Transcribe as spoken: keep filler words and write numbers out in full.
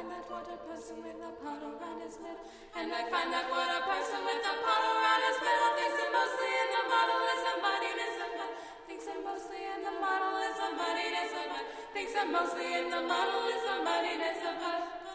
find that what a person with a pot around his middle, and I find that what a person with a pot around his middle thinks that mostly in the model is a muddiness of mud. Thinks that mostly in the model is a muddiness of mud. Thinks that mostly in the model is a muddiness of mud.